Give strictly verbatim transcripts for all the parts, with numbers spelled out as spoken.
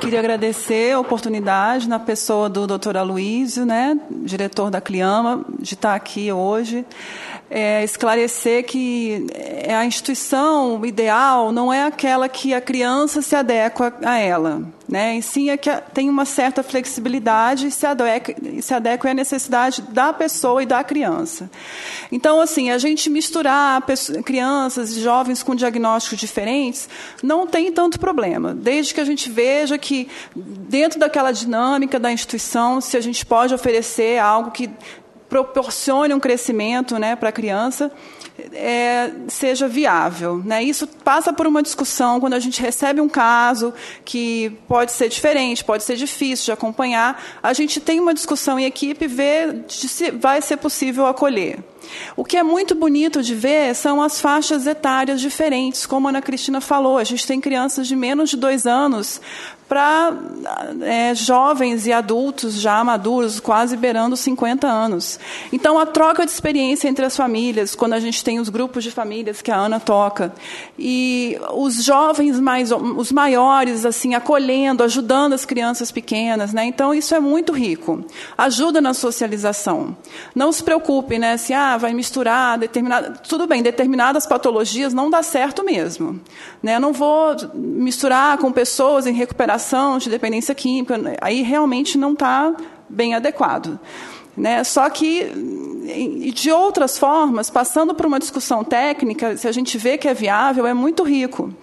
queria agradecer a oportunidade na pessoa do doutor Aloísio, né, diretor da CLIAMA, de estar aqui hoje. É, esclarecer que a instituição ideal não é aquela que a criança se adequa a ela, né? E sim é que tem uma certa flexibilidade e se adequa, se adequa à necessidade da pessoa e da criança. Então, assim, a gente misturar pessoas, crianças e jovens com diagnósticos diferentes não tem tanto problema, desde que a gente veja que, dentro daquela dinâmica da instituição, se a gente pode oferecer algo que proporcione um crescimento, né, para a criança, é, seja viável, né? Isso passa por uma discussão quando a gente recebe um caso que pode ser diferente, pode ser difícil de acompanhar. A gente tem uma discussão em equipe e vê se vai ser possível acolher. O que é muito bonito de ver são as faixas etárias diferentes, como a Ana Cristina falou. A gente tem crianças de menos de dois anos para é, jovens e adultos já maduros, quase beirando cinquenta anos. Então, a troca de experiência entre as famílias, quando a gente tem os grupos de famílias que a Ana toca, e os jovens, mais, os maiores, assim, acolhendo, ajudando as crianças pequenas, né? Então, isso é muito rico. Ajuda na socialização. Não se preocupe, né, se ah, vai misturar determinada... Tudo bem, determinadas patologias não dá certo mesmo, né? Não vou misturar com pessoas em recuperação de dependência química, aí realmente não está bem adequado, né? Só que, de outras formas, passando por uma discussão técnica, se a gente vê que é viável, é muito rico.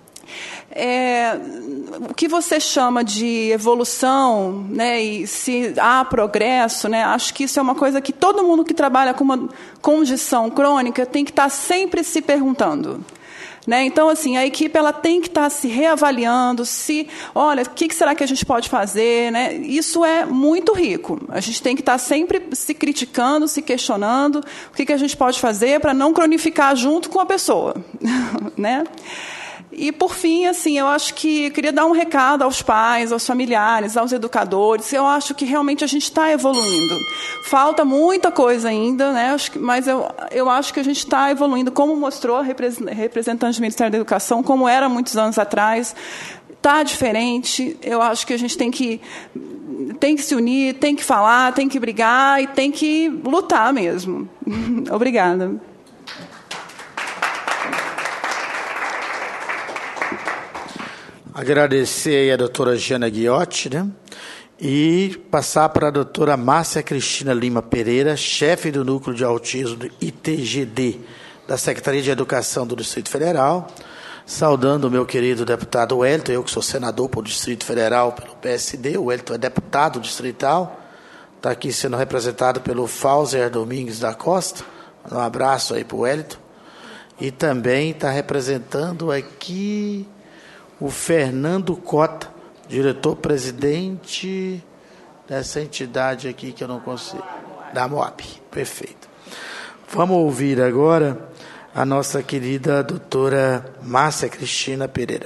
É, o que você chama de evolução, né, e se há progresso, né, acho que isso é uma coisa que todo mundo que trabalha com uma condição crônica tem que estar sempre se perguntando. Né? Então, assim, a equipe ela tem que estar se reavaliando, se, olha, o que será que a gente pode fazer? Né? Isso é muito rico. A gente tem que estar sempre se criticando, se questionando o que, que a gente pode fazer para não cronificar junto com a pessoa. Né? E, por fim, assim, eu acho que eu queria dar um recado aos pais, aos familiares, aos educadores. Eu acho que realmente a gente está evoluindo. Falta muita coisa ainda, né? Mas eu, eu acho que a gente está evoluindo, como mostrou a representante do Ministério da Educação, como era muitos anos atrás. Está diferente. Eu acho que a gente tem que, tem que se unir, tem que falar, tem que brigar e tem que lutar mesmo. Obrigada. Agradecer a doutora Giana Ghiotti, né? E passar para a doutora Márcia Cristina Lima Pereira, chefe do Núcleo de Autismo do I T G D, da Secretaria de Educação do Distrito Federal, saudando o meu querido deputado Wellington, eu que sou senador para o Distrito Federal pelo P S D, o Wellington é deputado distrital, está aqui sendo representado pelo Fauser Domingues da Costa, um abraço aí para o Wellington, e também está representando aqui o Fernando Cota, diretor-presidente dessa entidade aqui que eu não consigo, da MOAB. Perfeito. Vamos ouvir agora a nossa querida doutora Márcia Cristina Pereira.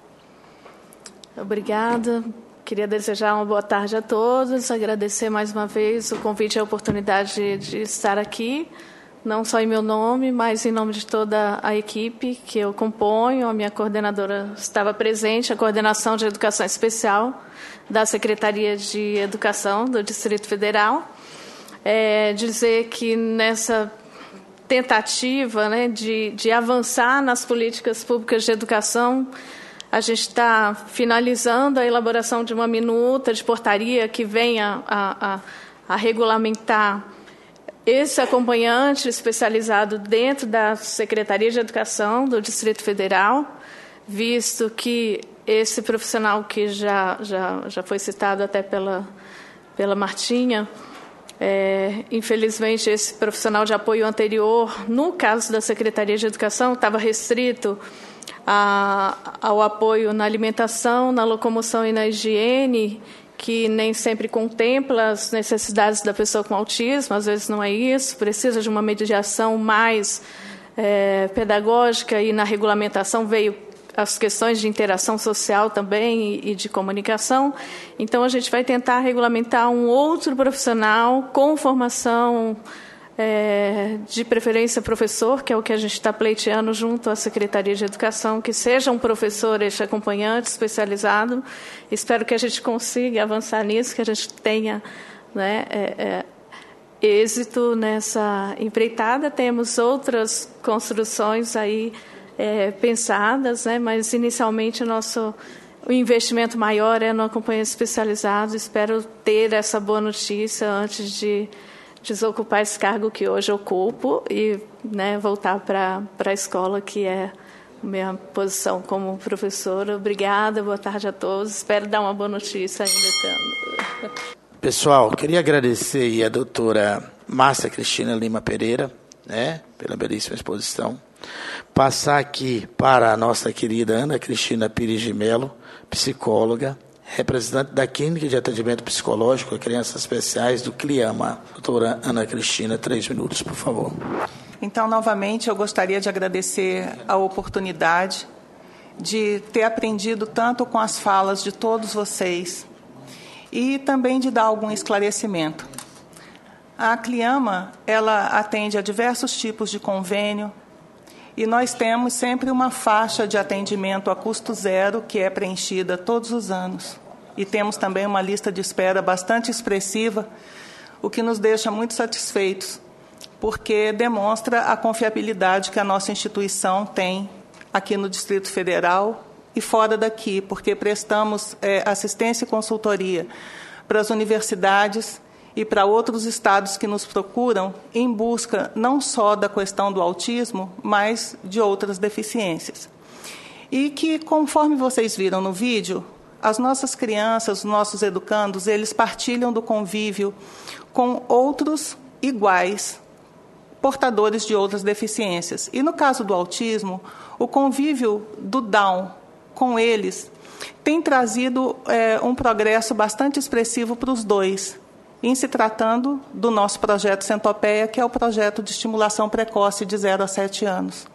Obrigada. Queria desejar uma boa tarde a todos, agradecer mais uma vez o convite e a oportunidade de, de estar aqui, não só em meu nome, mas em nome de toda a equipe que eu componho. A minha coordenadora estava presente, a Coordenação de Educação Especial da Secretaria de Educação do Distrito Federal. É, dizer que nessa tentativa, né, de, de avançar nas políticas públicas de educação, a gente está finalizando a elaboração de uma minuta de portaria que venha a, a, a regulamentar esse acompanhante especializado dentro da Secretaria de Educação do Distrito Federal, visto que esse profissional que já, já, já foi citado até pela, pela Martinha, é, infelizmente esse profissional de apoio anterior, no caso da Secretaria de Educação, estava restrito a, ao apoio na alimentação, na locomoção e na higiene, que nem sempre contempla as necessidades da pessoa com autismo, às vezes não é isso, precisa de uma mediação mais é, pedagógica, e na regulamentação veio as questões de interação social também e, e de comunicação. Então, a gente vai tentar regulamentar um outro profissional com formação é, de preferência professor, que é o que a gente está pleiteando junto à Secretaria de Educação, que seja um professor, este acompanhante especializado. Espero que a gente consiga avançar nisso, que a gente tenha, né, é, é, êxito nessa empreitada. Temos outras construções aí é, pensadas, né, mas inicialmente o nosso o investimento maior é no acompanhamento especializado. Espero ter essa boa notícia antes de desocupar esse cargo que hoje ocupo e, né, voltar para a escola, que é a minha posição como professora. Obrigada, boa tarde a todos. Espero dar uma boa notícia ainda esse ano. Pessoal, queria agradecer aí a doutora Márcia Cristina Lima Pereira, né, pela belíssima exposição. Passar aqui para a nossa querida Ana Cristina Pires de Melo, psicóloga, representante da Clínica de Atendimento Psicológico a Crianças Especiais do CLIAMA. Doutora Ana Cristina, três minutos, por favor. Então, novamente, eu gostaria de agradecer a oportunidade de ter aprendido tanto com as falas de todos vocês e também de dar algum esclarecimento. A CLIAMA, ela atende a diversos tipos de convênio, e nós temos sempre uma faixa de atendimento a custo zero, que é preenchida todos os anos. E temos também uma lista de espera bastante expressiva, o que nos deixa muito satisfeitos, porque demonstra a confiabilidade que a nossa instituição tem aqui no Distrito Federal e fora daqui, porque prestamos é, assistência e consultoria para as universidades e para outros estados que nos procuram em busca não só da questão do autismo, mas de outras deficiências. E que, conforme vocês viram no vídeo, as nossas crianças, os nossos educandos, eles partilham do convívio com outros iguais, portadores de outras deficiências. E no caso do autismo, o convívio do Down com eles tem trazido é, um progresso bastante expressivo para os dois, em se tratando do nosso projeto Centopeia, que é o projeto de estimulação precoce de zero a sete anos.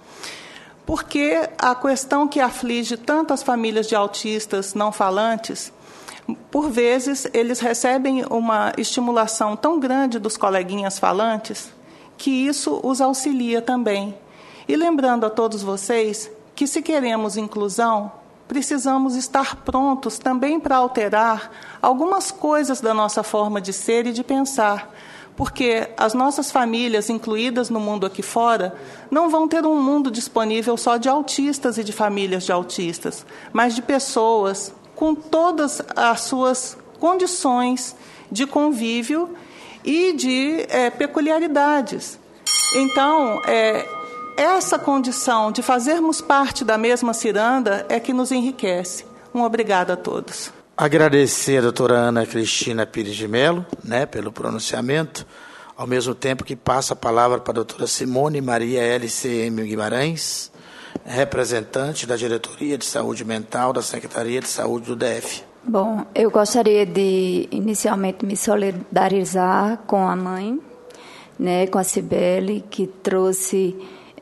Porque a questão que aflige tanto as famílias de autistas não falantes, por vezes eles recebem uma estimulação tão grande dos coleguinhas falantes que isso os auxilia também. E lembrando a todos vocês que, se queremos inclusão, precisamos estar prontos também para alterar algumas coisas da nossa forma de ser e de pensar, porque as nossas famílias incluídas no mundo aqui fora não vão ter um mundo disponível só de autistas e de famílias de autistas, mas de pessoas com todas as suas condições de convívio e de é, peculiaridades. Então, é, essa condição de fazermos parte da mesma ciranda é que nos enriquece. Um obrigado a todos. Agradecer a doutora Ana Cristina Pires de Melo, né, pelo pronunciamento, ao mesmo tempo que passa a palavra para a doutora Simone Maria L C M Guimarães, representante da Diretoria de Saúde Mental da Secretaria de Saúde do D F. Bom, eu gostaria de inicialmente me solidarizar com a mãe, né, com a Cibele, que trouxe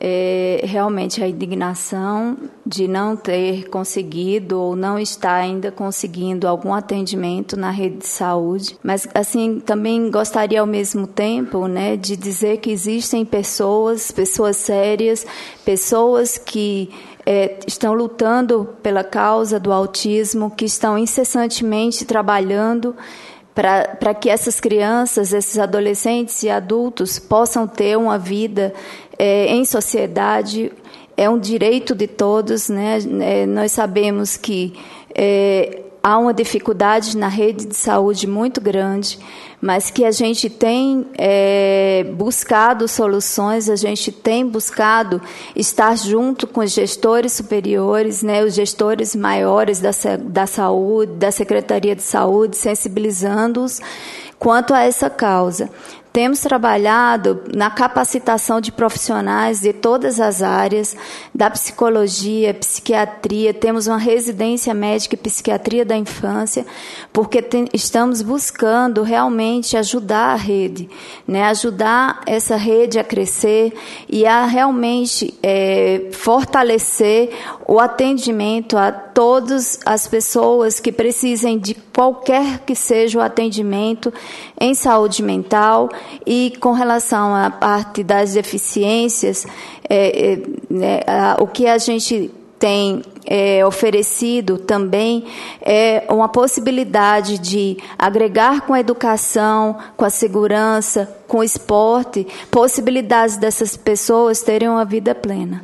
É, realmente a indignação de não ter conseguido ou não estar ainda conseguindo algum atendimento na rede de saúde. Mas, assim, também gostaria ao mesmo tempo, né, de dizer que existem pessoas, pessoas sérias, pessoas que é, estão lutando pela causa do autismo, que estão incessantemente trabalhando para que essas crianças, esses adolescentes e adultos possam ter uma vida é, em sociedade. É um direito de todos, né? É, nós sabemos que é, há uma dificuldade na rede de saúde muito grande, mas que a gente tem é, buscado soluções, a gente tem buscado estar junto com os gestores superiores, né, os gestores maiores da, da saúde, da Secretaria de Saúde, sensibilizando-os quanto a essa causa. Temos trabalhado na capacitação de profissionais de todas as áreas, da psicologia, psiquiatria, temos uma residência médica e psiquiatria da infância, porque tem, estamos buscando realmente ajudar a rede, né, ajudar essa rede a crescer e a realmente é, fortalecer o atendimento a todas as pessoas que precisem de qualquer que seja o atendimento em saúde mental. E com relação à parte das deficiências, é, é, né, a, o que a gente tem é, oferecido também é uma possibilidade de agregar com a educação, com a segurança, com o esporte, possibilidades dessas pessoas terem uma vida plena.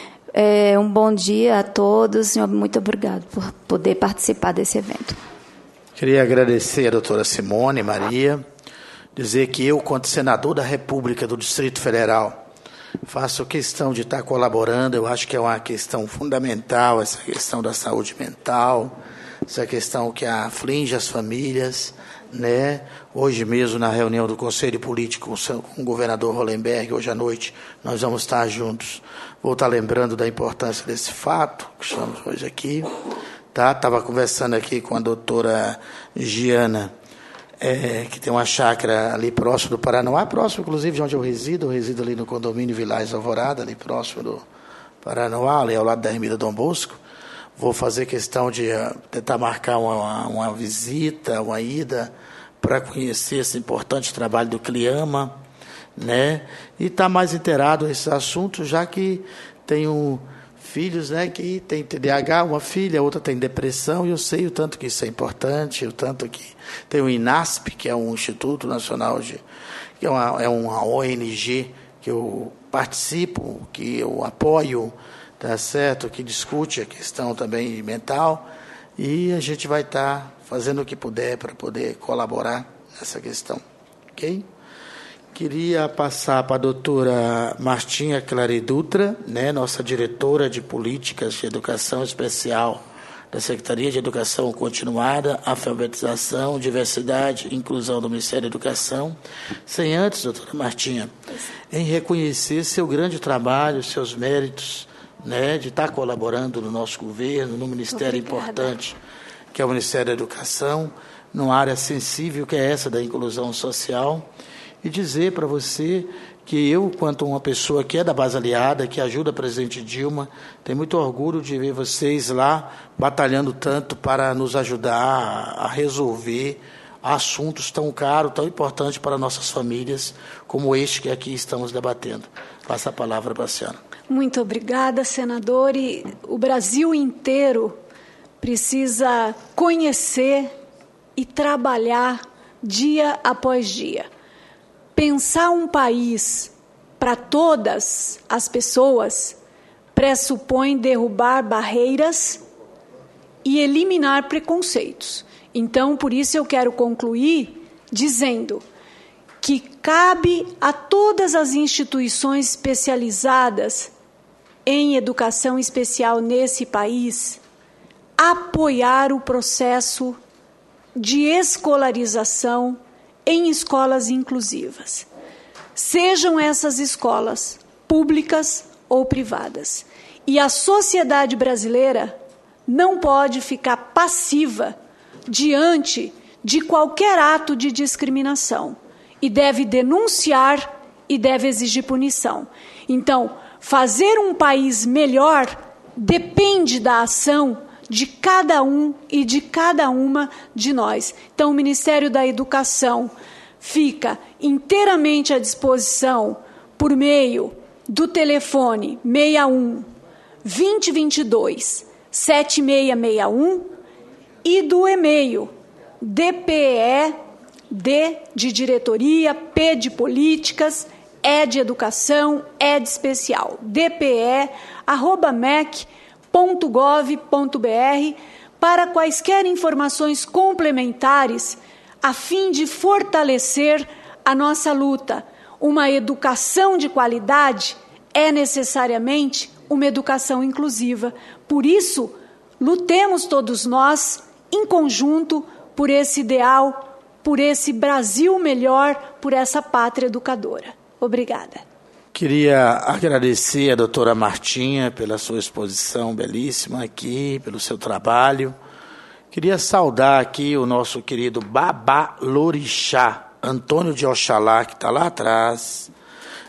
É, um bom dia a todos e muito obrigado por poder participar desse evento. Queria agradecer a doutora Simone Maria, dizer que eu, quanto senador da República do Distrito Federal, faço questão de estar colaborando. Eu acho que é uma questão fundamental, essa questão da saúde mental, essa questão que aflige as famílias, né? Hoje mesmo, na reunião do Conselho Político com o governador Hollenberg, hoje à noite, nós vamos estar juntos. Vou estar lembrando da importância desse fato que estamos hoje aqui. Tá? Estava conversando aqui com a doutora Giana, É, que tem uma chácara ali próximo do Paranoá, próximo, inclusive, de onde eu resido. Eu resido ali no condomínio Vilares Alvorada, ali próximo do Paranoá, ali ao lado da Ermida Dom Bosco. Vou fazer questão de uh, tentar marcar uma, uma visita, uma ida, para conhecer esse importante trabalho do CLIAMA, né? E estar tá mais inteirado nesse assunto, já que tenho filhos, né, que tem T D A H, uma filha, outra tem depressão, e eu sei o tanto que isso é importante, o tanto que tem o INASP, que é um Instituto Nacional de, que é uma, é uma O N G que eu participo, que eu apoio, tá certo, que discute a questão também mental, e a gente vai estar fazendo o que puder para poder colaborar nessa questão, ok? Queria passar para a doutora Martinha Clary Dutra, né, nossa diretora de Políticas de Educação Especial da Secretaria de Educação Continuada, Alfabetização, Diversidade e Inclusão do Ministério da Educação. Sem antes, doutora Martinha, em reconhecer seu grande trabalho, seus méritos, né, de estar colaborando no nosso governo, no Ministério Obrigada. Importante, que é o Ministério da Educação, numa área sensível que é essa da inclusão social. E dizer para você que eu, quanto uma pessoa que é da base aliada, que ajuda a presidente Dilma, tenho muito orgulho de ver vocês lá batalhando tanto para nos ajudar a resolver assuntos tão caros, tão importantes para nossas famílias, como este que aqui estamos debatendo. Passo a palavra para a senhora. Muito obrigada, senador. E o Brasil inteiro precisa conhecer e trabalhar dia após dia. Pensar um país para todas as pessoas pressupõe derrubar barreiras e eliminar preconceitos. Então, por isso eu quero concluir dizendo que cabe a todas as instituições especializadas em educação especial nesse país apoiar o processo de escolarização em escolas inclusivas, sejam essas escolas públicas ou privadas. E a sociedade brasileira não pode ficar passiva diante de qualquer ato de discriminação e deve denunciar e deve exigir punição. Então, fazer um país melhor depende da ação de cada um e de cada uma de nós. Então, o Ministério da Educação fica inteiramente à disposição por meio do telefone seis um, dois zero dois dois, sete seis seis um e do e-mail D P E, D de diretoria, P de políticas, E de educação, E de especial, D P E arroba mec ponto gov ponto br para quaisquer informações complementares a fim de fortalecer a nossa luta. Uma educação de qualidade é necessariamente uma educação inclusiva. Por isso, lutemos todos nós em conjunto por esse ideal, por esse Brasil melhor, por essa pátria educadora. Obrigada. Queria agradecer a doutora Martinha pela sua exposição belíssima aqui, pelo seu trabalho. Queria saudar aqui o nosso querido Babalorixá, Antônio de Oxalá, que está lá atrás,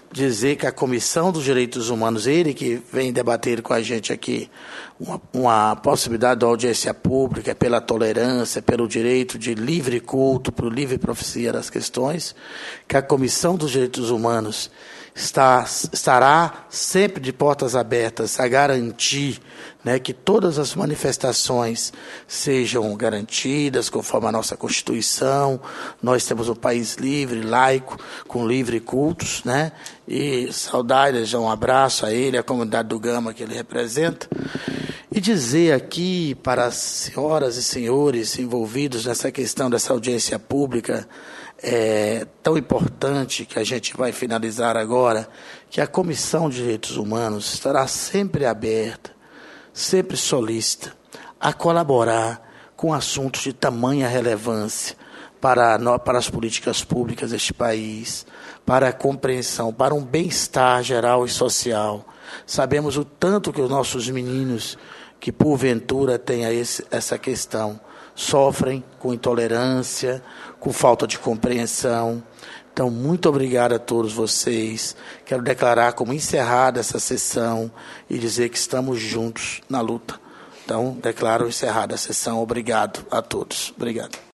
dizer que a Comissão dos Direitos Humanos, ele que vem debater com a gente aqui uma, uma possibilidade de audiência pública pela tolerância, pelo direito de livre culto, pelo livre profecia das questões, que a Comissão dos Direitos Humanos está, estará sempre de portas abertas a garantir, né, que todas as manifestações sejam garantidas conforme a nossa Constituição. Nós temos um país livre, laico, com livre cultos, né? E saudar, já um abraço a ele, a comunidade do Gama que ele representa. E dizer aqui para as senhoras e senhores envolvidos nessa questão dessa audiência pública, é tão importante, que a gente vai finalizar agora, que a Comissão de Direitos Humanos estará sempre aberta, sempre solícita a colaborar com assuntos de tamanha relevância para, para as políticas públicas deste país, para a compreensão, para um bem-estar geral e social. Sabemos o tanto que os nossos meninos, que porventura tenham esse, essa questão, sofrem com intolerância, com falta de compreensão. Então, muito obrigado a todos vocês. Quero declarar como encerrada essa sessão e dizer que estamos juntos na luta. Então, declaro encerrada a sessão. Obrigado a todos. Obrigado.